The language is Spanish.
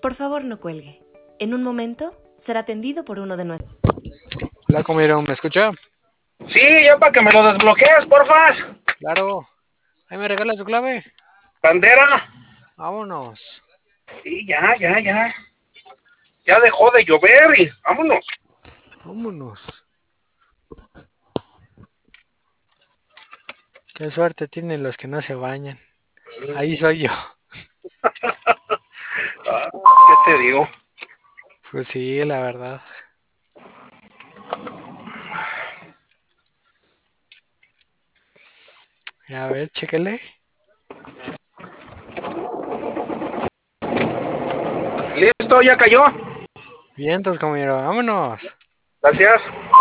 Por favor, no cuelgue. En un momento será atendido por uno de nuestros. Hola, comieron, ¿me escucha? Sí, ya para que me lo desbloquees, porfas. Claro. Ahí me regala su clave. Bandera. Vámonos. Sí, ya. Ya dejó de llover y vámonos. Vámonos. Qué suerte tienen los que no se bañan. Ahí soy yo. ¿Qué te digo? Pues sí, la verdad. A ver, chéquele. Listo, ya cayó. Vientos, comieron, vámonos. Gracias.